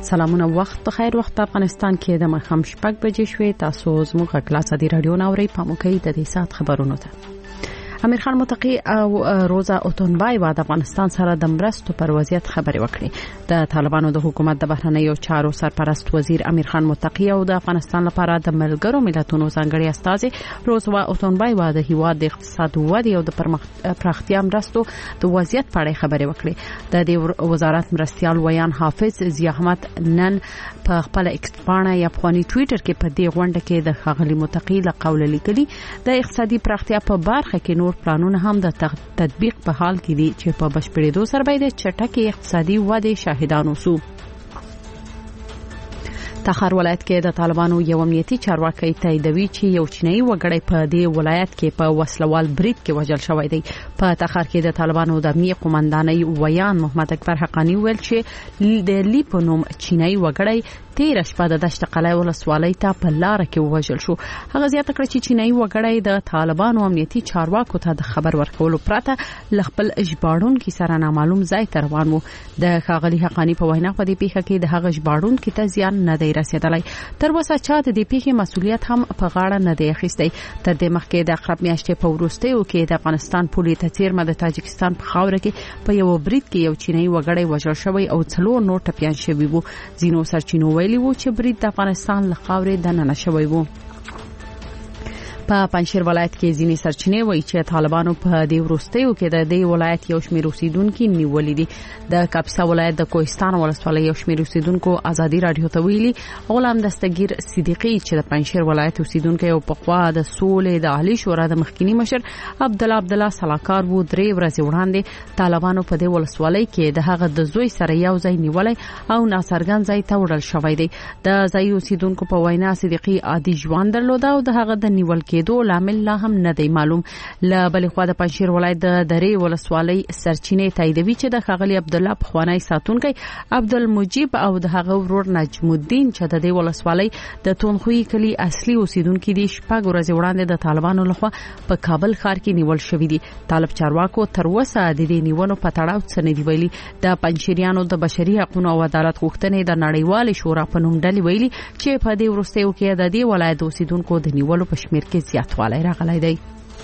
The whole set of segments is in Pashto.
سلامونه وخت په خیر. وخت په افغانستان کې د ماښام 6 بجې شوې. تاسو زموږ غږ د رادیو ناوري په موکې د دې سات خبرونو ته امیر خان متقی او روزا اوتونبای د افغانستان سره د مرستو پر وضعیت خبرې وکړې. د طالبانو د حکومت د بهرنیو چارو سرپرست وزیر امیر خان متقی او د افغانستان لپاره د ملګرو ملتونو ځانګړي استازي روزا اوتونبای د هیواد د اقتصاد ودې او د پراختیا مرستو د وضعیت په اړه خبرې وکړې. د دې وزارت مرستيال ویان حافظ ضیاء احمد نن په خپل ایکس باندې یا په ټوئیټر کې په دې غونډه کې د خاغلی متقی له قول لیکلي د اقتصادي پراختیا په برخه کې پلانونه هم د تطبیق په حال کې دي چې په بشپړېدو سره به د چټکې اقتصادي ودې شاهدان اوسو. تخار ولایت کې د طالبانو یو امنیتي چارواکي تاییدوي چې یو چینایي وګړی په دې ولایت کې په وسلوال برید کې وژل شوی دی. په تخار کې د طالبانو د امنیتي قومندانۍ ویان محمد اکبر حقانی ویل چې د لیپونوم چینایي وګړی 13 شپه د دشت قلعه ولسوالۍ ته په لار کې وژل شو. هغه زیاته کړ چې چینایي وګړی د طالبانو امنیتي چارواکو ته د خبر ورکولو پرته خپل ژباړونکو سره نامعلوم ځای ته روان و. د خاغلی حقانی په وینا په دې پیښه کې د هغه ژباړونکو ته زیان نه دی رسیدلی. تر اوسه چا د دې پیښې مسولیت هم په غاړه نه دی اخیستی. تر دې مخکې د اقرب میاشتې په وروستیو کې د افغانستان پولې ته څیرمه د تاجکستان په خاوره کې په یو برید کې یو چینایي وګړی وژل شوی او 4 نور ټپيان شوي وو. ځینو سرچینو ویلي وو چې برید د افغانستان له خاورې دننه شوی وو. په پنځیر ولایت کې ځینې سرچینې وایي چې طالبانو په دې وروستیو کې د دې ولایت یو شمېر اوسیدونکو نیولې دي. د کاپیسا ولایت د کوهستان ولسوالۍ یو شمېر اوسیدونکو ازادي رادیو ته ویلي غلام دستگیر صدیقی چې د پنځیر ولایت اوسیدونکو یو پخوا د سولې د عالی شورا د مخکینی مشر عبدالله صلاحکار وو. 3 ورځې وړاندې طالبانو په دې ولسوالۍ کې د هغه د زوی سره یو ځای نیولای او ناڅرګند ځای ته وړل شوی دی. د ځای اوسیدونکو په وینا صدیقی عادي ژوند درلود او د هغه د نیول کېدو لامل لا هم نه دی معلوم. له بلې خوا د پنځیر ولایت د درې ولسوالۍ سرچینې تاییدوي چې د خاغلی عبدالله پخوانی ساتونکی عبدالمجیب او د هغه ورور نجم الدین چې د دې ولسوالۍ د تونخوي کلی اصلي اوسیدونکو دي 6 ورځې وړاندې د طالبانو لخوا په کابل ښار کې نیول شوی دي. طالب چارواکو تر اوسه د دې نیولو په تړاو څه نه دی ویلي. د پنځیریانو د بشري حقوقو او عدالت غوښتنې د نړیوال شورا په نوم ډلې ویلي چې په دې وروستیو کې د دې ولایت اوسیدونکو د نیولو په شمیر کې زیاتوالی راغلی دی.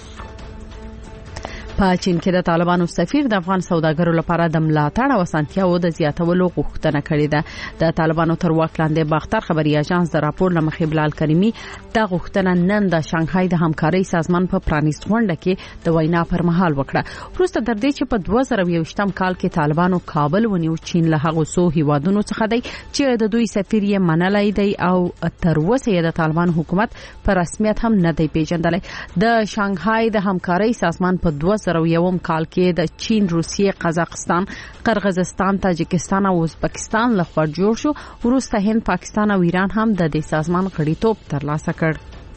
په چین کې د طالبانو سفیر د افغان سوداګرو لپاره د ملاتړ او اسانتیاو د زیاتولو غوښتنه کړې ده. د طالبانو تر واک لاندې باختر خبري اژانس د راپور لمخې بلال کریمي د غوښتنه نن د شانګهای د همکارۍ سازمان په پرانیست غونډه کې د وینا پر مهال وکړه. وروسته تر دې چې په 2020م کال کې طالبانو کابل ونیو، چین له هغو څو هیوادونو څخه دی چې د دوی سفیر یې منلای دی او تر اوسه د طالبانو حکومت په رسمیت هم نه دی پیژندلی. د شانګهای د همکارۍ سازمان په 2001 کال کې د چین، روسیې، قزاقستان، قرغیزستان، تاجکستان او ازبکستان لخوا جوړ شو. وروسته هند، پاکستان او ایران هم د دې سازمان غړیتوب ترلاسه کړ.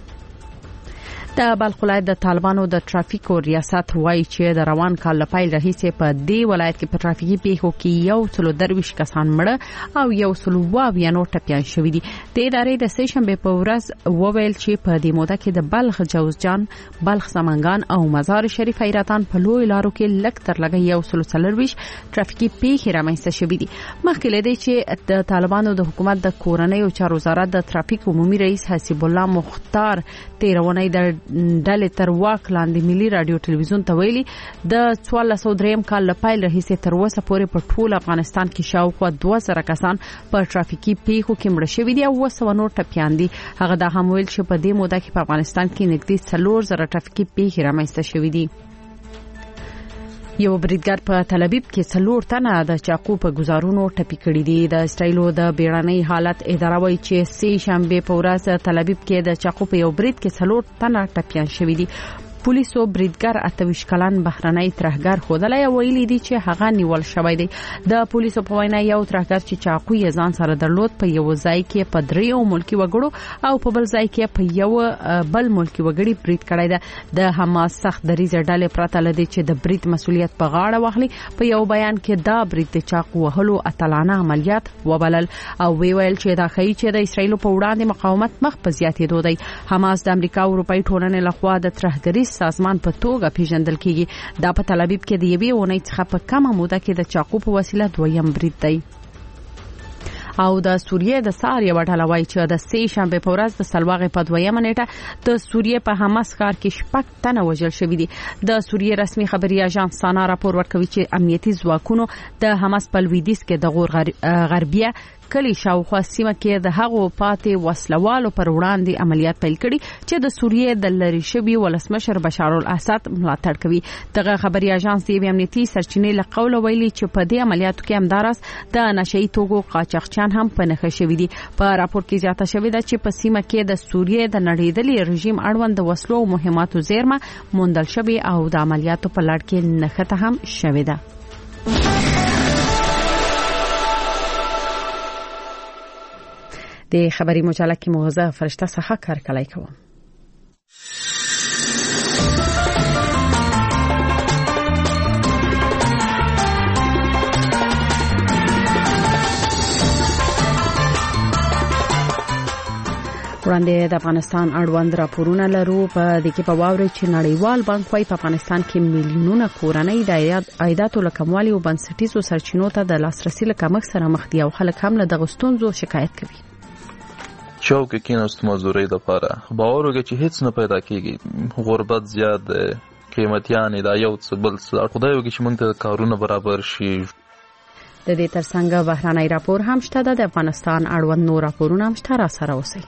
د بلخ ولایت د طالبانو د ترافیکو ریاست وایي چې د روان کال لپاره راهیسې په دې ولایت کې په ترافیکي پیښو کې 130 کسان مړه او 120 نور ټپيان شوي دي. د ادارې د سه شنبه په ورځ وویل چې په دې موده کې د بلخ، جوزجان، بلخ، سمنګان او مزار شریف حیرتان په لوی لارو کې لږ تر لږه 140 ترافیکي پیښې رامنځته شوي دي. مخکې له دې چې د طالبانو د حکومت د کورنۍ او چارو وزارت د ترافیک عمومي رئیس حسیب الله مختار تیرونی د ډلې تر واک لاندې ملي رادیو ټلویزیون ته ویلي د 1403 کال لپاره راهیسې تر اوسه پورې په ټول افغانستان کې شاوخوا 2000 کسان په ترافیکي پیښو کې مړه شوي دي او 200 نور ټپيان دي. هغه دا هم ویل چې په دې موده کې په افغانستان کې نږدې 4000 ترافیکي پیښې رامنځته شوي دي. یو بریدګر په تل ابیب کې 4 تنه د چاقو په گزارونو ټپي کړي دي. د اسرایلو د بیړنۍ حالت اداره وایي چې سه شنبه په ورځ تل ابیب کې د چاقو په یو برید کې 4 تنه ټپيان شوي دي. پولیسو بریدګر 28 کلن بهرنۍ ترهګر خودلای ویلي دي چې هغه نیول شوی دی. د پولیسو په وینا یو ترهګر چې چاقو یې ځان سره درلود په یو ځای کې په 3 ملکی وګړو او په بل ځای کې په یو بل ملکی وګړي برید کړی دی. د حماس سخت دریځ ډلې پرته لدی چې د برید مسولیت په غاړه واخلي. په یو بیان کې دا برید د چاقو وهلو اتلانه عملیات وبلل او ویل چې دا ښیي چې د اسرایل په وړاندې مقاومت مخ په زیاتېدو دی. حماس د امریکا او اروپאי ټولنې لخوا د ترهګری سازمان په توګه پیژندل کیږي. دا په تل ابیب کې د یوې اونۍ څخه په کمه موده کې د چاقو په وسیله دویم برید دی. او د سوریې د سار یو ډله وایي چې د سې شنبه په ورځ د سلواغې په 2مه نیټه د سوریې په حماس ښار کې 6 تنه وژل شوي دي. د سوریې رسمي خبري اژانس سانا راپور ورکوي چې امنیتي ځواکونو د حماس په لویدیځ کې د غور غربیه کلی شاوخوا سیمه کې د هغو پاتې وسلوالو پر وړاندې عملیات پیل کړي چې د سوریې د لری شوي ولسمشر بشار الاسد ملاتړ کوي. دغه خبري اژانس د امنیتي سرچینې له قوله ویلي چې په دې عملیاتو کې همدارس د نشئی توکو قاچاقچیان هم په نښه شوي دي. په راپور کې زیاته شوې ده چې په سیمه کې د سوریې د نړیدلي رژیم اړوند د وسلو او مهماتو زیرمه موندل شوې او د عملیاتو په لړ کې نښته هم شوې ده. د خبري مجله کې موضوع فرشته څخه کار کولای کوم. وړاندې د افغانستان اړوند راپورونه لرو. په دې کې په واوري چې نړیوال بانک وايي په افغانستان کې میلیونونه کورنۍ د عایداتو لکموالي او بنسټیزو سرچینو ته د لاسرسي لکمښت سره مخ دي او خلک هم له دغه ستونزو شکایت کوي. چوک کې کیناست مزدوري د پاره باور وکړي چې هیڅ نه پیدا کیږي، غربت زیات دی، قیمتیان دا یو څه بل څه، خدای وکړي چې موږ ته کارونه برابر شي. د دې ترڅنګ بهراني راپور هم شته. د افغانستان اړوند نور راپورونه هم شته. را سره اوسئ.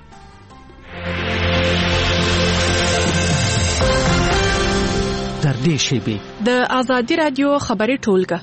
در دې شیبه د ازادي رادیو خبري ټولګه.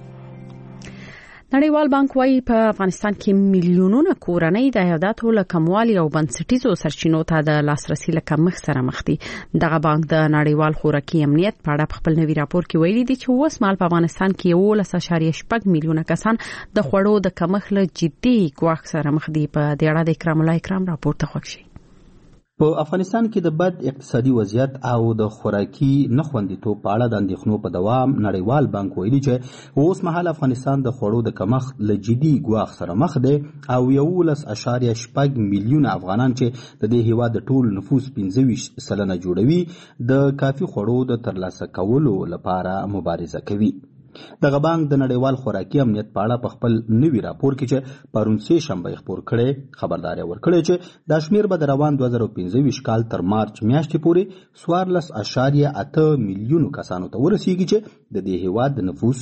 نړیوال بانک وايي په افغانستان کې میلیونونه کورنۍ د عایداتو لکموالي او بنسټیزو سرچینو ته د لاسرسي لکمښت سره مخ دي. دغه بانک د نړیوال خوراکي امنیت په اړه خپل نوي راپور کې ویلي دي چې اوس مهال په افغانستان کې 11.8 میلیونه کسان د خوړو د کمښت له جدي ګواښ سره مخ دي. په دې اړه د اکرام الله اکرام راپور ته خوښ شي. په افغانستان کې د بد اقتصادي وضعیت او د خوراکي نخوندیتوب په اړه د اندېښنو په دوام نړیوال بانک ویلي چې اوس مهال افغانستان د خوړو د کمښت له جدي ګواښ سره مخ دی او 11.8 میلیونه افغانان چې د دې هیواد د ټول نفوس 25% جوړوي د کافي خوړو د ترلاسه کولو لپاره مبارزه کوي. دغه بانک د نړیوال خوراکي امنیت په اړه په خپل نوي راپور کې چې پرون سه شنبه خبر کړي خبرداري ورکړي چې د شمیر به د روان 2015 کال تر مارچ میاشتې پورې 14.8 میلیونو کسانو ته ورسیږي چې د دې هیواد د نفوس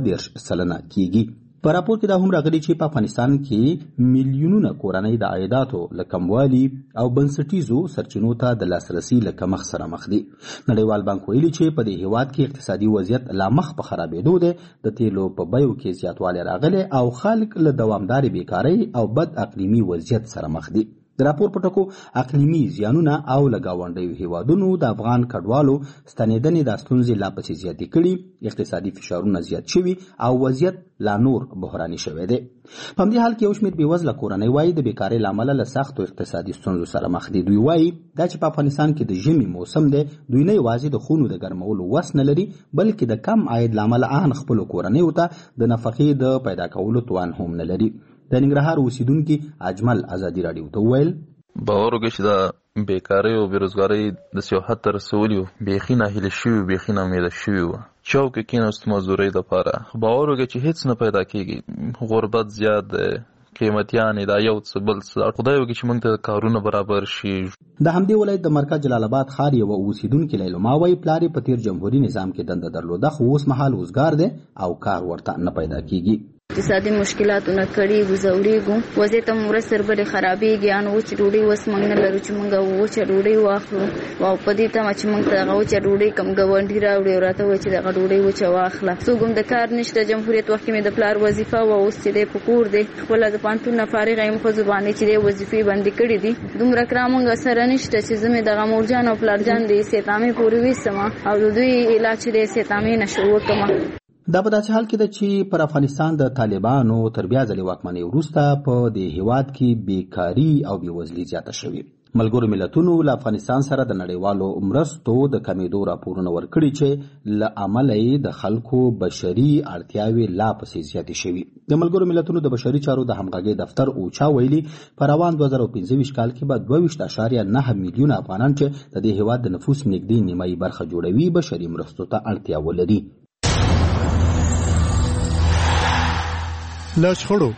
2.2% کیږي. په راپور کې دا هم راغلي چې په افغانستان کې میلیونونه کورنۍ د عایداتو لکموالي او بنسټیزو سرچینو ته د لاسرسي لکمښت سره مخ دي. نړیوال بانک ویلي چې په دې هیواد کې اقتصادي وضعیت لا مخ په خرابېدو دی، د تیلو په بیو کې زیاتوالی راغلی او خلک له دوامدارې بیکارۍ او بد اقلیمي وضعیت سره مخ دي. د راپور په ټکو اقلیمي زیانونه او له ګاونډیو هیوادونو د افغان کډوالو ستنېدنې د ستونزې لا پسې زیاتې کړي، اقتصادي فشارونه زیات شوي او وضعیت لا نور بحراني شوی دی. په همدې حال کې یو شمېر بېوزله کورنۍ وایي د بیکارۍ له امله له سختو اقتصادي ستونزو سره مخ دي. دوی وایي دا چې په افغانستان کې د ژمي موسم دی، دوی نه یوازې د خونو د ګرمولو وس نه لري بلکې د کم عاید له امله ان خپلو کورنیو ته د نفقې د پیدا کولو توان هم نه لري. د ننګرهار اوسیدونکي اجمل ازادي راډیو ته وویل باور وکړئ چې دا بیکارۍ او بیروزګارۍ د سیو حد ته رسولي وو، بیخي ناهیلي شوي وو، بیخي ناامیده شوي وو. چوک کې کیناست مزدورۍ دپاره باور وکړئ چې هیڅ نه پیدا کیږي، غربت زیات دی، قیمتیان دا یو څه بل څه، خدای وکړي چې موږ ته کارونه برابر شي. د همدې ولایت د مرکز جلال آباد ښار یو اوسیدونکي لیلما وایي پلار یې په تیر جمهوریت نظام کې دنده درلوده خو اوس مهال وزګار دی او کار ورته نه پیدا کیږي. اقتصادي مشکلاتونه کړي وزوريګو وضعیت مور سر بل خرابېږي ان وچ ډوډۍ وس موږ نه لرو چې موږ وچ ډوډۍ واخلو او په دې ته چې موږ ته وچ ډوډۍ کم غونډي راوړي راته و چې دغه ډوډۍ وچ واخله څوګم د کار نشته. جمهوریت وخت کې د پلار وظیفه و اوس چې د پکور دی خپل د پانتون نه فارغ ایم خو زبانه چې د وظیفې باندې کړې دي دومره کرامنګ سره نشته چې زمي دغه مورجان او پلار جان دي سیتامي پوری وسما او دوی علاج دې سیتامي نشو وکما. دا په داسې حال کې ده چې پر افغانستان د طالبانو تر بیا ځلې واکمنۍ وروسته په دې هیواد کې بیکاري او بېوزلي زیاته شوې. ملګرو ملتونو له افغانستان سره د نړیوالو مرستو د کمیدو راپورونه ورکړي چې له امله یې د خلکو بشري اړتیاوې لا پسې زیاتې شوي. د ملګرو ملتونو د بشري چارو د همغږۍ دفتر اوچا ویلي په روان 2015 کال کې به 22.9 میلیونه افغانان چې د دې هیواد د نفوس نږدې نیمایي برخه جوړوي بشري مرستو ته اړتیا ولري. له شخړو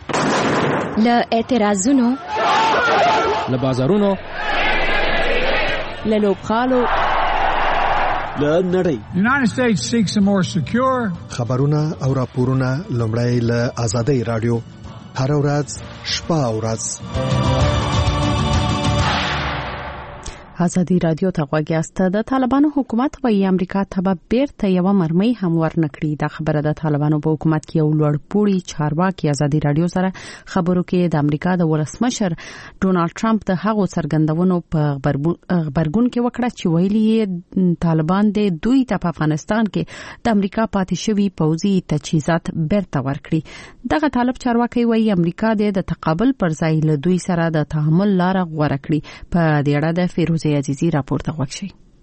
له اعتراضونو، له بازارونو، له لوبغالو، له نړۍ. United States seeks a more secure. خبرونه او راپورونه لومړی له آزادۍ رادیو هر ورځ شپه او ورځ. آزادی رادیو ته غوږ یاست. د طالبانو حکومت وايي امریکا ته به بیرته یو مرمۍ هم ورنکړي. دا خبره د طالبانو په حکومت کې یو لوړپوړي چارواکي آزادی رادیو سره خبرو کې د امریکا د ولسمشر ډونالد ټرمپ د هغو څرګندونو په خبرګون کې وکړه چې ویلي طالبان د دوی ته په افغانستان کې د امریکا پاتې شوی پوځي تجهیزات بیرته ورکړي. دغه طالب چارواکي وايي امریکا د تقابل پر ځای له دوی سره د تعامل لار غوره کړي. په دې اړه د فیروز عزیزی راپور ته غوښ شي.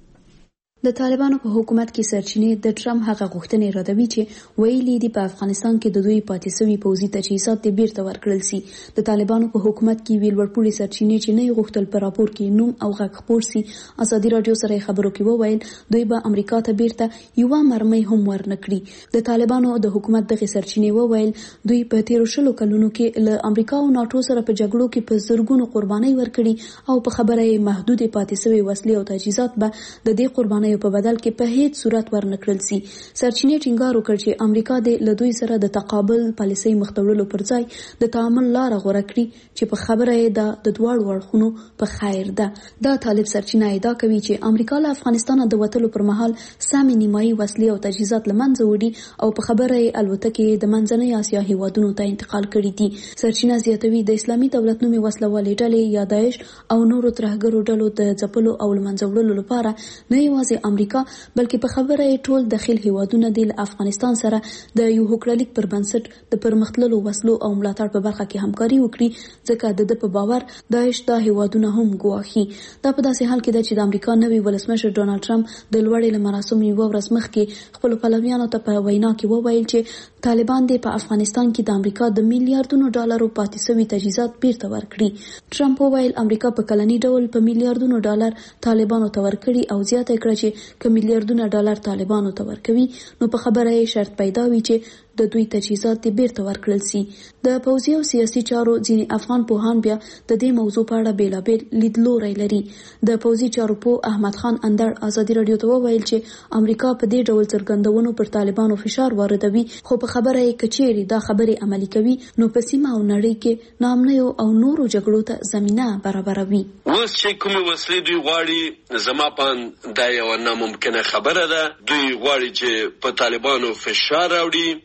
د طالبانو په حکومت کې سرچینې د ټرمپ هغه غوښتنې ردوي چې ویلي دي په افغانستان کې د دوی پاتې شوی پوځي تجهیزات د بیرته ورکړل سي. د طالبانو په حکومت کې ویل ورپوړي سرچینې چې نه غوښتل په راپور کې نوم او غږ خپور سي. آزادي رادیو سره خبرو کې وویل دوی به امریکا ته بیرته یو مرمۍ هم ورنکړي. د طالبانو د حکومت دغه سرچینې وویل دوی په 13 کلونو کې له امریکا او ناتو سره په جګړو کې په زرګونو قرباني ورکړي او په خبره محدود پاتې شوی وسلې او تجهیزات به د دې قرباني په بدل کې په هیڅ صورت ورنکړل سي. سرچینې ټینګار وکړ چې امریکا د لدوی سره د تقابل پالیسۍ مختورلو پر ځای د تعامل لار غوړه کړی چې په خبره یې د دواړو اړخونو په خیر ده. دا طالب سرچینه ادعا کوي چې امریکا له افغانستان د وټلو پر مهال سامي نیمایي وسلې او تجهیزات لمنځه وړي او په خبره یې الوتکې د منځنۍ اسیا هیوادونو ته انتقال کړي دي. سرچینه زیاتوي د اسلامي دولت نومي وسلوالې ډلې یا داعش او نورو ترهګرو ډلو د ځپلو او لمنځه وړلو لپاره نه یوازې امریکا بلکې په خبره یې ټول داخل هیوادونه د افغانستان سره د یو هوکړلیک پر بنسټ د پرمختللو وسلو او ملاتړ په برخه کې همکاري وکړي ځکه د په باور داعش د هیوادونه هم ګواهي. دا په داسې حال کې ده چې د امریکا نوي ولسمشر ډونالد ټرمپ د لوړې مراسمو یو ورځ مخکې خپل پلویانو ته په وینا کې وویل چې طالبان په افغانستان کې د امریکا د میلیارډونو ډالرو پاتې شوی تجهیزات بیرته ورکړي. ټرمپ وویل امریکا په کلنی ډول په میلیارډونو ډالر طالبانو ته ورکړي او زیاته کړه چې که میلیارډونه ډالر طالبانو ته ورکوي نو په خبره یې شرط پیدا وي چې د دوی تجهیزات بیرته ورکړل سي. د پوځي او سیاسي چارو ځینې افغان پوهان بیا د دې موضوع په اړه بیلابیل لیدلوري لري. د پوځي چارو په احمد خان اندړ آزادي رادیو ته وویل چې امریکا په دې ډول څرګندونو پر طالبانو فشار واردوي خو په خبره یې کچېری دا خبره عملي کوي نو په سیمه او نړۍ کې نامنیو او نورو جګړو ته زمينه برابروي. اوس چې کوم وسلې دوی غواړي زما په دا یو ناممکنه خبره ده. دوی غواړي چې په طالبانو فشار راوړي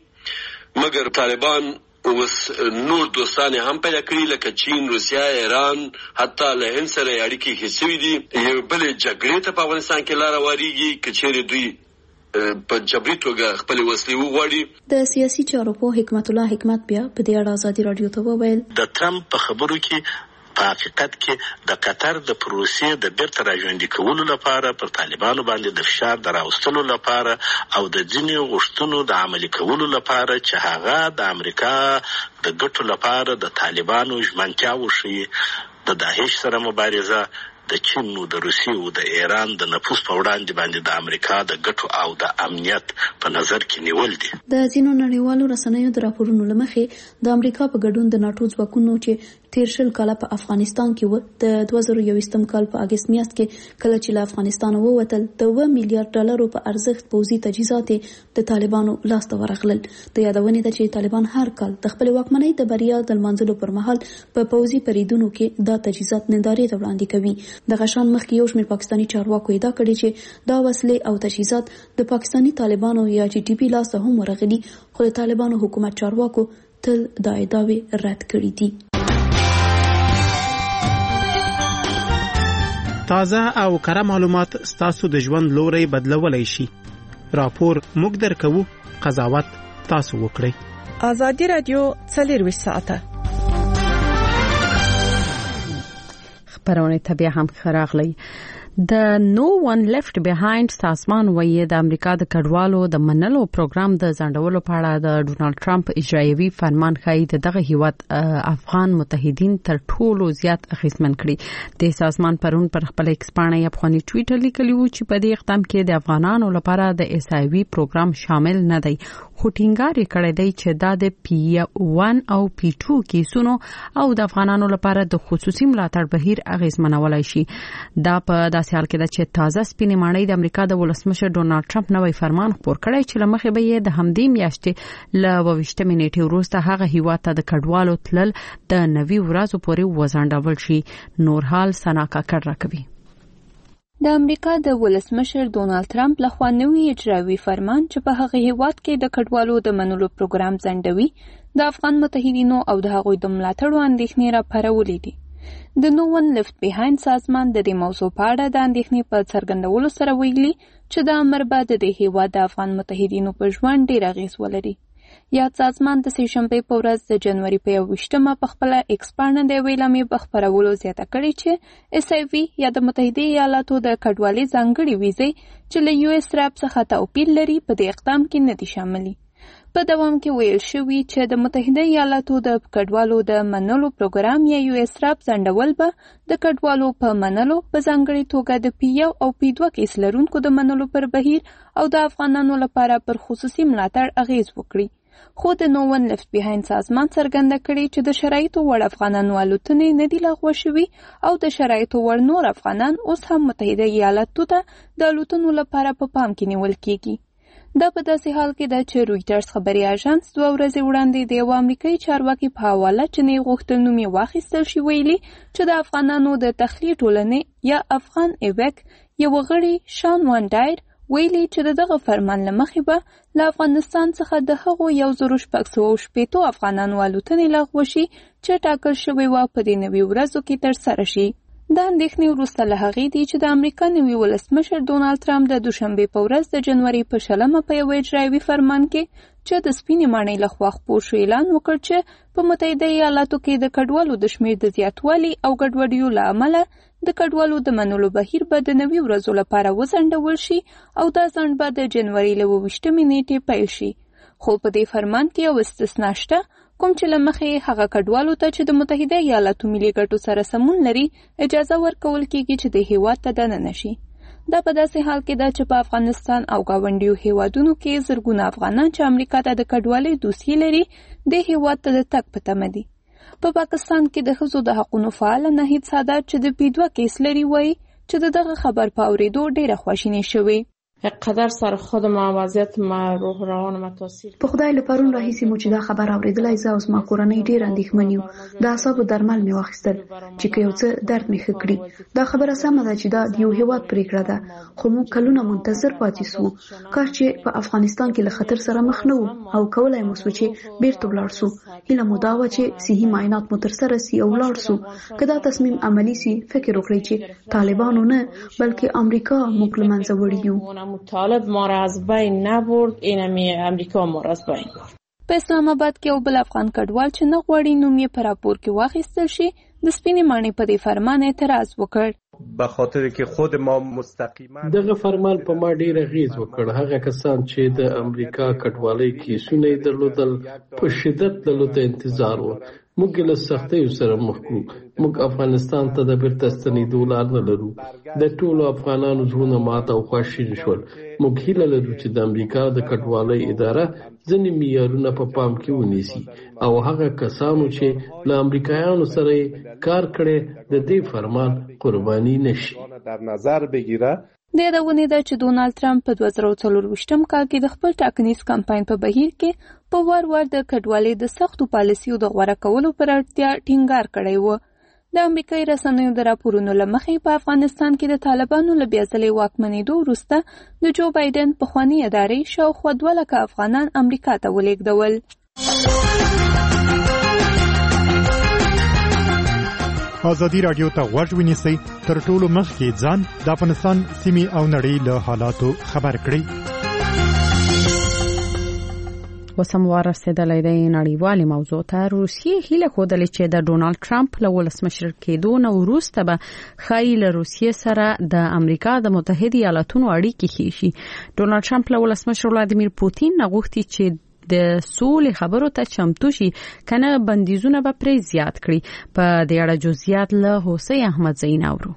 مګر طالبان اوس نور دوستان هم پیدا کړی لکه چین، روسیا، ایران، حتی له هند سره اړیکې هڅوي دي یو بل جګړې ته په افغانستان کې لار واریږي کچېره دوی په جبري توګه خپل وسلې وغواړي. د سیاسي چارو په حکمت الله حکمت بیا په دې اړه آزادي رادیو ته وویل د ټرمپ په خبرو کې په حقیقت کې د قطر د پروسې د بیرته راژوندي کولو لپاره پر طالبانو باندې د فشار دراوستلو لپاره او د ځینې غوښتنو د عملي کولو لپاره چې هغه د امریکا د ګټو لپاره د طالبانو ژمنتیا وښيي. د داعش سره مبارزه د چین او د روسیې او د ایران د نفوذ په وړاندې باندې د امریکا د ګټو او د امنیت په نظر کې نیول دي. د ځینو نړیوالو رسنیو د راپورونو لمخې د امریکا په ګډون د ناتو ځواکونو چې 13 کاله په افغانستان کې و د 2021 کال په اگست میاشت کې کله چې له افغانستان ووتل د 1 میلیارډ ډالرو په ارزښت پوځي تجهیزات د طالبانو لاس ته ورغلل. د یادونې ده چې طالبان هر کال د خپل واکمنۍ د بریا د لمانځلو پر مهال په پوځي پریدونو کې دا تجهیزات نندارې ته وړاندې کوي. د غشان مخکې یو شمېر پاکستاني چارواکو ادعا کړې چې دا وسلې او تجهیزات د پاکستاني طالبانو یا جی ټي پی لاس ته هم ورغلي خو د طالبانو حکومت چارواکو تل دا ادعاوې رد کړې دي. تازه او کره معلومات ستاسو د ژوند لوري بدلولای شي. راپور موږ درکو، قضاوت تاسو وکړئ. آزادي رادیو 24 ساعته خبرونه ته بیا هم خراغلی. د نو ون لیفت بیهایند سازمان وایي د امریکا د کډوالو د منلو پروګرام د ځنډولو په اړه د ډونالد ټرمپ اجرایوي فرمان ښایي دغه هیواد افغان متحدین تر ټولو زیات اغیزمن کړي. د سازمان پرون پر خپل ایکس باندې افغاني ټویټر لیکلی و چې په دې اقدام کې د افغانانو لپاره د ایسایوي پروګرام شامل نه دی، خو ټینګار یې کړی دی چې دا د P1 او P2 کیسونو او د افغانانو لپاره د خصوصي ملاتړ بهیر اغیزمنولای شي. دا په داسې حال کې ده چې تازه سپینې ماڼۍ د امریکا د ولسمشر ډونالد ټرمپ نوی فرمان خپور کړی چې لمخې به یې د همدې میاشتې ل 22 نیټې وروسته هغه هیواد ته د کډوالو تلل د 90 ورځې پورې وځنډول شي. نور حال سنا کاکړ راکوي. د امریکا د ولسمشر ډونالد ټرمپ لخوا نوی اجرایوي فرمان چې په هغه هیواد کې د کډوالو د منلو پروګرام ځنډوي د افغان متحدینو او د هغوی د ملاتړو اندېښنې راپارولې دي. د نو ون لیفت بیهایند سازمان د دې موضوع په اړه د اندېښنې په څرګندولو سره ویلي چې د امر به د دې هیواد د افغان متحدینو په ژوند ډېر اغېز ولري. یاد سازمان د سهشنبې په ورځ د جنوري په 21 په خپل ایکس باندې د ویلامې بخبرولو زیاته کړې چې اس ای وی یا د متحده ایالاتو د کډوالۍ ځانګړي ویزې چې له یو اس راب څخه توپیر لري په دې اقدام کې نه دي شاملي. په دوام کې ویل شوی چې د متحده ایالاتو د کډوالو د منلو پروګرام یا یو اس راب ځنډول به د کډوالو په منلو په ځانګړي توګه د P1 او P2 کیس لرونکو د منلو پر بهیر او د افغانانو لپاره پر خصوصي ملاتړ اغیز وکړي. خو د نو ون لیفت بیهایند سازمان څرګنده کړي چې د شرایطو وړ افغانانو الوتنې نه دي لغوه شوي او د شرایطو وړ نور افغانان اوس هم متحده ایالاتو ته د الوتنو لپاره په پام کې نیول کیږي. دا په داسې حال کې ده چې رویټرز خبري اژانس 2 ورځې وړاندې د یو امریکایي چارواکي په حواله چې نه غوښتل نوم یې واخیستل شي ویلي چې د افغانانو د تخلیه ټولنې یا افغان ایوک یو غړي شان وان ډایر ویلي چې دغه فرمان لمخې به له افغانستان څخه د هغو 1680 افغانانو الوتنې لغوه شي چې ټاکل شوی و په دې 90 ورځو کې ترسره شي. دا اندېښنې وروسته له هغې دي چې د امریکا نوي ولسمشر ډونالد ټرمپ د دوشنبې په ورځ د جنوري په 20 په یو اجرایوي فرمان کې چې د سپینې ماڼۍ لخوا خپور شو اعلان وکړ چې په متحده ایالاتو کې د کډوالو د شمېر د زیاتوالي او ګډوډیو له امله د کډوالو د منلو بهیر به د 90 ورځو لپاره وځنډول شي او دا ځنډ به د جنوري له 22 نیټې پیل شي. خو په دې فرمان کې یو استثنا شته کوم چې لمخې هغه کډوالو ته چې د متحده ایالاتو ملي ګټو سره سمون لري اجازه ورکول کیږي چې د هیواد ته دننه شي. دا په داسې حال کې ده چې په افغانستان او گاونډیو هیوادونو کې زرګونه افغانان چې امریکا ته د کډوالۍ دوسیې لري د هیواد ته د تګ په تمه دي. په پاکستان کې د ښځو د حقونو فعال نهید سادات چې د P2 کیس لري وایي چې دغه خبر په اورېدو ډېره خواشیني شوې. قدر سر خودم وضعیت ما روح روان ما تاثیر په خدای له پرون راهیسې مو چې دا خبر اورېدلای زه اوس ما کورنۍ ډېر اندېښمن یو. د اعصابو درمل مې واخیستل چې که یو څه درد مې ښه کړي. دا خبره سمه ده چې دا د یو هیواد پرېکړه ده خو موږ کلونه منتظر پاتې سو. کاش چې په افغانستان کې له خطر سره مخ نه وو او کولای مو سو چې بیرته ولاړ سو. هیله مو دا وه چې صحي معاینات مو ترسره سي او ولاړ سو. که دا تصمیم عملي سي فکر وکړئ چې طالبانو نه بلکې امریکا موږ له منځه وړي یو. طالب ما را از بین نبرد اینمی امریکا ما را از بین برد. په اسلام آباد کې یو بل افغان کډوال چې نه غواړي نوم یې په راپور کې واخیستل شي د سپینې ماڼۍ په دې فرمان اعتراض وکړ. به خاطر که خود ما مستقیما دغه فرمان په ما ډیر اغیز وکړ. هغه کسان چې د امریکا کډوالۍ کیسونه درلودل په شدت دلته انتظار وو. موږ له سختیو سره مخ کړو. موږ افغانستان ته د بیرته ستنېدو لار نه لرو. د ټولو افغانانو زړونه مات او خواشین شول. موږ هیله لرو چې د امریکا د کډوالۍ اداره ځینې معیارونه په پام کې ونیسي او هغه کسانو چې له امریکایانو سره کار کړي د دې فرمان قرباني نشي در نظر بگیره. د یادونې ده چې ډونالد ټرمپ په 2024 کال کې د خپل ټاکنیز کمپاین په بهیر کې په وار وار د کډوالۍ د سختو پالیسیو د غوره کولو پر اړتیا ټینګار کړی و. د امریکایي رسنیو د راپورونو له مخې په افغانستان کې د طالبانو له بیا ځلې واکمنېدو وروسته د جو بایدن پخواني ادارې شاوخوا 2 لکه افغانان امریکا ته ولېږدول. ازادي رادیو ته غوږ ونیسئ تر ټولو مخکې ځان د افغانستان سیمې او نړۍ له حالاتو خبر کړئ. وسموار رسیدلې د نړیوالې موضوع ته روسیې هیله خوده چې د ډونالد ټرمپ له ولسمشر کېدو نه وروسته به خایل روسیې سره د امریکا د متحده ایالاتونو اړیکې ښې شي. ډونالد ټرمپ له ولسمشر ولادیمیر پوتین نه غوښتي چې د سولې خبرو ته چمتو شي کنه بندیزونه به پرې زیات کړي. په دې اړه جزئیات له حسین احمد زین اورو.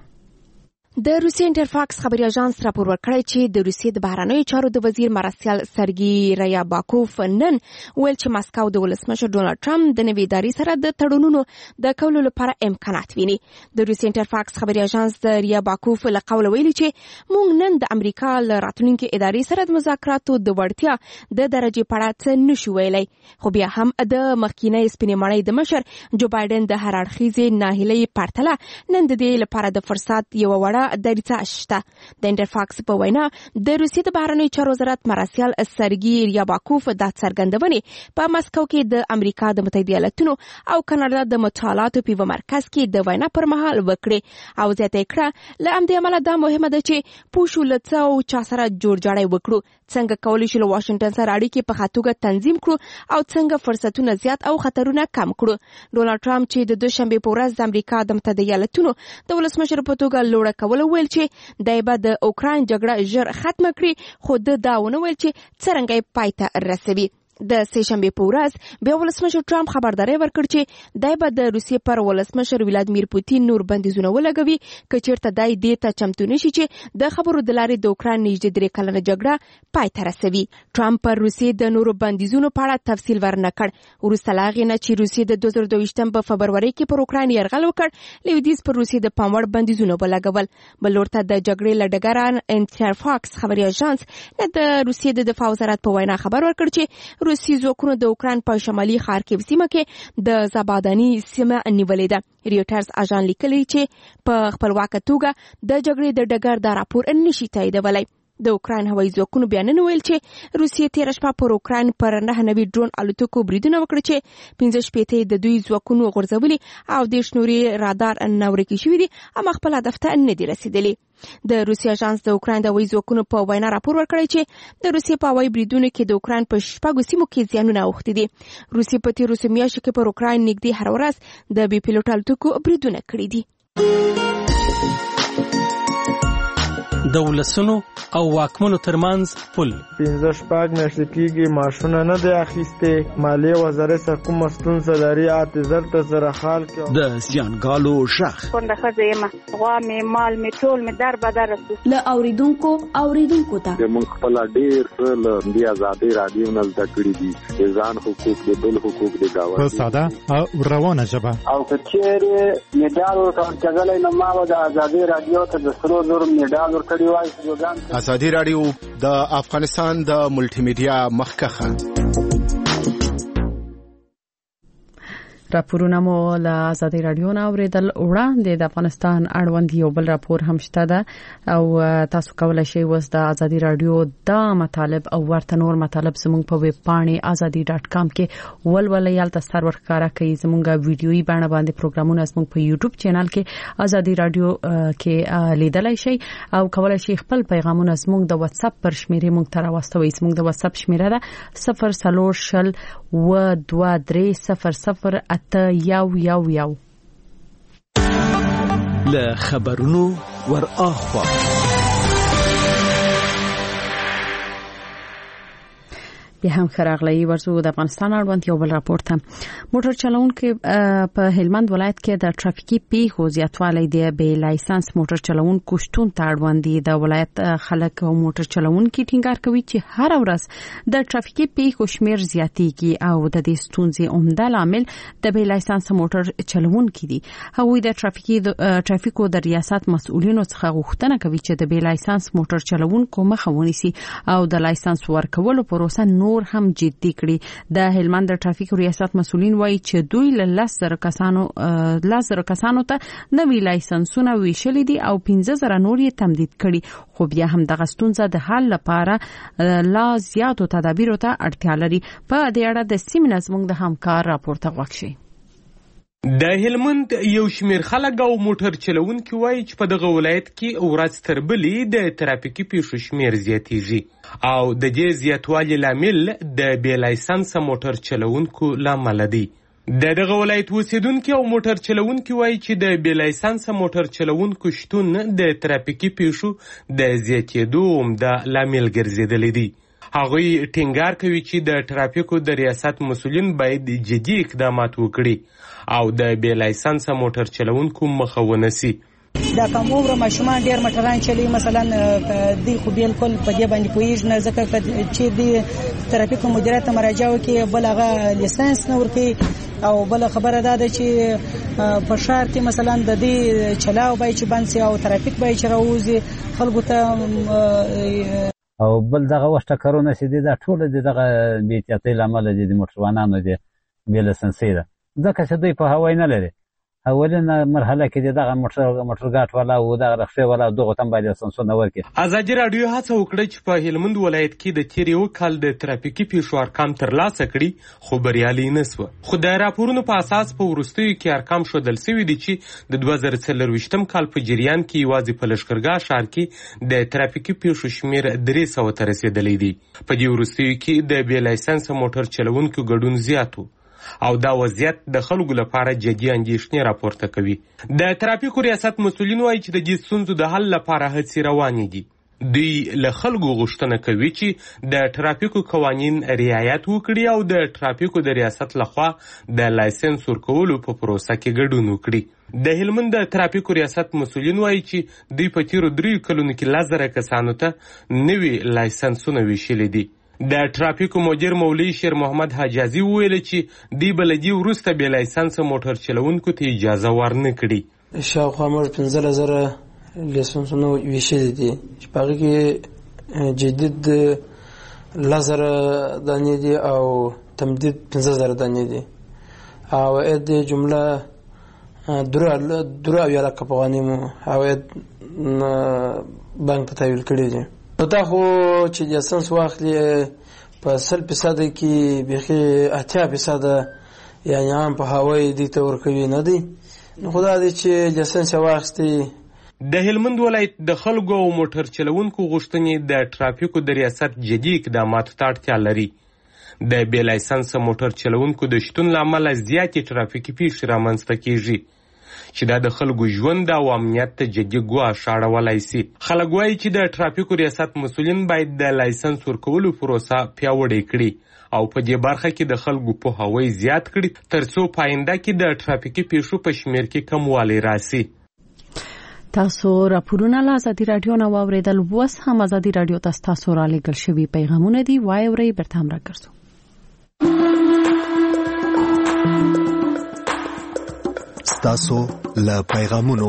د روسیې انټرفاکس خبري اژانس راپور ورکړی چې د روسیې د بهرنیو چارو د وزیر مرسیال سرګي ریاباکوف نن ویل چې ماسکو د ولسمشر ډونالد ټرمپ د نوې ادارې سره د تړونونو د کولو لپاره امکانات ویني. د روسیې انټرفاکس خبري اژانس د ریاباکوف له قوله ویلي چې موږ نن د امریکا له راتلونکي ادارې سره د مذاکراتو د وړتیا د درجه په اړه څه نشو ویلای، خو بیا هم د مخکینی سپینې مړۍ د مشر جو بایدن د هر اړخیزې ناهیلۍ پرتله نن د دې لپاره د فرصت یو وړه دریڅه شته. د انټرفاکس په وینا د روسیې د بهرنیو چارو وزارت مرسیال سرګي ریاباکوف د څرګندونې په مسکو کې د امریکا د متحده ایالاتونو او کاناډا د مطالعاتو په مرکز کې د وینا پر مهال وکړي او زیاته کړه له همدې امله دا مهمه ده چې پوښو لڅ او چا سره جوړجاړی وکړو، څنګه کولی شو له واشنگټن سره اړیکې په خاطوګه تنظیم کړو او څنګه فرصتونه زیات او خطرونه کم کړو. ډونالد ټرمپ چې د دوشنبه په ورځ د امریکا د متحده ایالاتونو د ولسمشر په توګه لوړه کول ویل چې دای به د اوکراین جګړه ژر ختمه کړي، خو دا ونه ویل چې څنګه پای ته رسوي. د سهشنبه په ورځ بیا ولسمشر ټرمپ خبرداري ورکړ چې دای به د روسیې پر ولسمشر ولادیمیر پوتین نور بندیزونه ولګوي که چیرته دای دې ته چمتو نشي چې د خبرو د لارې د اوکراین نږدې 3 کلنه جګړه پای ته رسوي. ټرمپ پر روسیې د نورو بندیزونو په اړه تفصیل ورنکړ. وروسته لا غي نه چې روسیې د 2022 په فبروري کې پر اوکراین یرغل وکړ، لویدیز پر روسیې د پاموړ بندیزونه ولګول. بل ورته د جګړې لډګران انټرفاکس خبري اژانس نه د روسیې د دفاع وزارت په وینا خبر ورکړ چې روسي ځواکونو د اوکراین په شمالي خارکیو سیمه کې د زابادانی سیمه نیولې ده. ریوټرز اژانس لیکلی چې په خپلواکه توګه د جګړې د ډګر دا راپور نشي تاییدولای. د اوکراین هوایي ځواکونو بیانونه ویل چې روسیې تیر شپه پر اوکراین پر 9 ډرون الوتکو بریدونه وکړي چې 15 د دوی ځواکونو غورځولي او د شنوري رادار نورکی شوی دي اما خپل هدف ته نه دي رسیدلي. د روسي اژانس د اوکراین د هوایي ځواکونو په وینا راپور ورکړی چې د روسیې په هوایي بریدونو کې د اوکراین په 6 سیمو کې زیانونه اوښتي دي. روسیې په تیرو میاشتو کې پر اوکراین نږدې هر ورځ د بي پیلوټ الوتکو بریدونه کړي دي. د ولسونو او واکمنو ترمنځ پل 15 میاشتې کېږي ماشونه نه دی اخیسته، مالیه وزارت سره کوم ستونزه لري، اعتذار ته سره حال کې د زیانګالو شخ څنګه خځه غوا می مال می ټول می در بدر له اوریدونکو ته موږ خپل ډیر له دې ازادي رادیو نه زده کړی دي، ځان حقوق دي بل حقوق دي دا په ساده او روانه ژبه او کچېره میډال ورته کېدلای نو ما د ازادي رادیو ته د سرو زر میډال ورکړی. ازادي رادیو د افغانستان د ملټي میډیا مخکخه. راپورونه مو له ازادي رادیو نه اوریدل. وړاندې د افغانستان اړوند یو بل راپور هم شته ده او تاسو کولای شئ وس د ازادي رادیو دا مطالب او ورته نور مطالب زموږ په ویب پاڼې azadi.com کې ولولئ. یالته ستر ورکاره کوي زموږه ویډیويي بڼه باندې پروګرامونه زموږ په یوټیوب چینل کې ازادي رادیو کې لیدلای شئ او کولای شئ خپل پیغامونه زموږ د واتس اپ پر شمیرې مونږ ته راوستوي. زموږ د واتس اپ شمیره ده 030 و2300 811 له خبرونو ور اخوا. بیا هم خراغلی ورزو د افغانستان اړوند یو بل راپور ته. موټر چلونکو په هلمند ولایت کې د ټرافیکي پیښو زیاتوالی دی. به لایسنس موټر چلونکو شتون ته اړوند دي. د ولایت خلک او موټر چلونکو ټینګار کوي چې هر ورځ د ټرافیکي پیښو شمیر زیاتېږي او د دې ستونزې عمده لامل د به لایسنس موټر چلونکو دي. هغوی د ټرافیکو د ریاست مسؤلینو څخه غوښتنه کوي چې د به لایسنس موټر چلونکو مخه ونیسي او د لایسنس ورکولو پروسه نور هم جدي کړي. د هلمند ټرافیک ریاست مسؤلین وایي چې دوی له 10,000 کسانو ته نوي لایسنسونه ویشلي دي او 15,000 نور یې تمدید کړي، خو بیا هم د غستونزه د حل لپاره لا زیاتو تدابیرو ته اړتیا لري. په دې اړه د سیمې زموږ د همکار راپورته غوښتي. د هلمند یو شمیر خلک او موټر چلونکي وایي چې په دغه ولایت کې ورځ تر بلې د ترافیکي پیښو شمیر زیاتیږي او د دې زیاتوالي لامل د بې لایسنسه موټر چلونکو له امله دی. د دغه ولایت اوسیدونکي او موټر چلونکي وایي چې د بې لایسنسه موټر چلونکو شتون د ترافیکي پیښو د زیاتېدو عمده لامل ګرځېدلی دی. هغوی ټینګار کوي چې د ترافیکو د ریاست مسؤلین باید جدي اقدامات وکړي او د بې لایسنسه موټر چلونکو مخه ونیسي. دا کوم عمر ماشومان ډیر موټران چلوي، مثلا دوی خو بالکل په دې باندې پوهیږي نه، ځکه چې د ترافیکو مدیریت مراجعه وکړي بل هغه لیسنس نه ورکوي، او بل خبره دا ده چې په ښار کې مثلا د دې چلاو باید چې بند سي او ترافیک باید چې راوځي خلکو ته، او بل دغه وخت ټکرونه چې دي دا ټول دغه بې احتیاطۍ له امله د موټروانانو د بې لایسنسۍ ده، ځکه چې دوی په هوای نه لري. اولینه مرحله کې دغه موټرګاټ والا او دغه رخصتۍ والا دغه تم باید لایسنسونه ورکړي. ازادي راډیو هڅه وکړه چې په هلمند ولایت کې د تیر یو کال د ترافیکي پیښو ارقام ترلاسه کړي، خو بریالي نه سوه. خو د راپورونو په اساس په وروستیو کې ارقام ښودل سوي دي چې د 2024 کال په جریان کې یوازې په لښکرګاه ښار کې د ترافیکي پیښو شمیر 300 ته رسېدلی دی. په دې وروستیو کې د بې لایسنسه موټر چلونکو ګډون زیات و او دا وضعیت د خلکو لپاره جدي اندېښنې راپورته کوي. د ترافیکو ریاست مسؤلین وایي چې د دې ستونزو د حل لپاره هڅې روانې دي. دوی له خلکو غوښتنه کوي چې د ترافیکو قوانین رعایت وکړي او د ترافیکو د ریاست لخوا د لایسنس ورکولو په پروسه کې ګډون وکړي. د هلمند د ترافیکو ریاست مسؤلین وایي چې دوی په تیرو 3 کلونو کې 1000 کسانو ته نوي لایسنسونه ویشلي دي. د ترافیکو مدیر مولوي شیر محمد حجازي وویل چې دوی به له دې وروسته بې لایسنسه موټر چلونکو ته اجازه ورنه کړي. شاوخوا موږ 15000 لایسنسونه ویشلي دي چې په هغې کې جدید 1000 دانې دي او تمدید 15000 دانې دي، عواید د جمله 2 لکه افغانۍ مو عواید بانک ته تحویل کړي دي. نو دا خو چې لایسنس واخلي په 100% کې بیخي 80% یعنې عام په هوایي دوی ته ورکوي نه دی. نو خو دا دی چې لایسنس یې واخیستې. د هلمند ولایت د خلکو او موټر چلونکو غوښتنې د ترافیکو د ریاست جدي اقداماتو ته اړتیا لري. د بې لایسنسه موټر چلونکو د شتون له امله زیاتې ترافیکي پیښې رامنځته کیږي چې دا د خلکو ژوند او امنیت ته جدي ګواښ اړولی سي. خلک وایي چې د ترافیکو ریاست مسؤلین باید د لایسنس ورکولو پروسه پیاوړې کړي او په دې برخه کې د خلکو پوهاوی زیات کړي ترڅو په آینده کې د ترافیکي پیښو په شمیر کې کموالی راسي. تاسو راپورونه له ازادي راډیو نه واوریدل. اوس هم ازادي راډیو ته تاسو را لېږل شوي پیغامونه دي، وایي اورئ برته هم راګرځو. ستاسو له پیغامونو.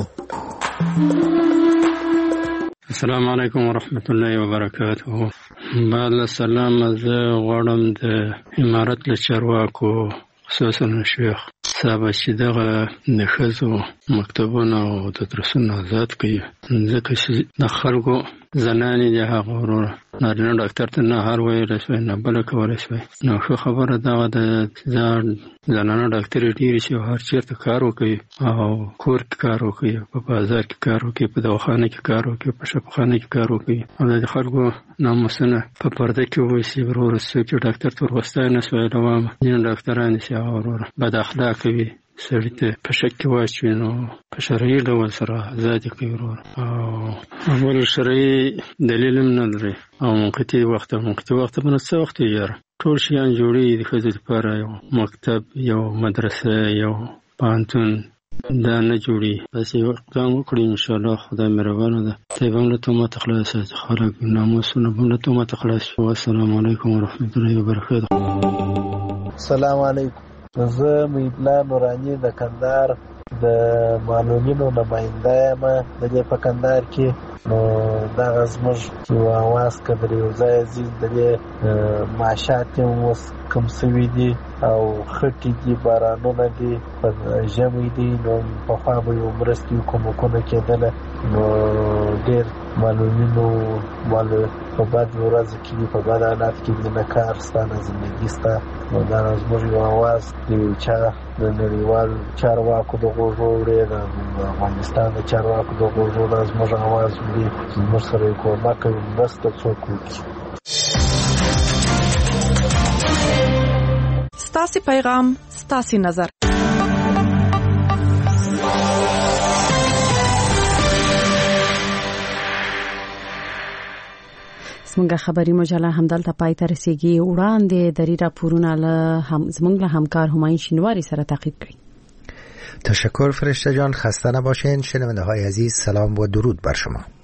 السلام علیکم ورحمت الله وبرکاته. بعد السلام، زه غواړم د امارت له چارواکو خصوصا شیخ صاحب چې دغه د ښځو مکتبونه او تدریسونه آزاد کړي، ځکه چې د خلکو زنانې دي هغه وروره نارینه ډاکټر ته نه هر ویلی شوی نه بله کولی شوی. نو ښه خبره دغه د زنانه ډاکټرې ډېرې چې هر چېرته کار وکوي او کور کې کار وکوي، په بازار کې کار وکوي، په دواخانه کې کار وکوي، په شفاخانه کې کار وکوي، او د خلکو ناموسونه په پرده کې وویسي. وروره څوک چې ډاکټر ته ورغوستی نه شوی روامه ځینې ډاکټران چې هغه وروره بد اخلاقه وي، سړي ته په شک کې واچوي، نو په شرعي ډول سره ازادي کوي وروره، او بل شرعي دلیل هم نه لري. او منقطع وخت په نه څه وخت یې ټول شیان جوړېږي د ښځو لپاره، یو مکتب، یو مدرسه، یو پوهنتون، دا نه جوړېږي. بس یو اقدام وکړي انشاءالله، خدای مهربانه ده. تی به هم له تهمته خلاص شي، خلک ناموسونه به هم له تهمته خلاص شي. والسلام علیکم ورحمت الله وبرکاته. السلام علیکم. زه محیبالله نوراني د کندهار د معلولینو نماینده یم د دې په کندهار کې. نو دغه زموږ یو اواز که در یو ځای ځي د دې معاشات یې اوس کم سوي دي او خټې دي، بارانونه دي، په ژمی دي، نو پخوا به یو مرستې کومکونه کېدله، نو ډېر معلولینو په بد ورځو کې دي، په بد حالات کې دي، نه کار سته نه زندګي سته. نو دا زموږ یو اواز د یو چا د نړیوال چارواکو د غوږو وړې، د افغانستان د چارواکو د غوږو دا زموږ اواز وړي چې زموږ سره یې کومک کوي، مرسته څوک وکړي. ستاسې پیغام ستاسې نظر. زموږ خبري مجله همدلته پای ته رسیږي. وړاندې دری راپورونه زموږ له همکار همایون شینواری سره تعقیب کړئ. تشکر فرشته جان، خسته نباشین. شنونده های عزیز سلام و درود بر شما.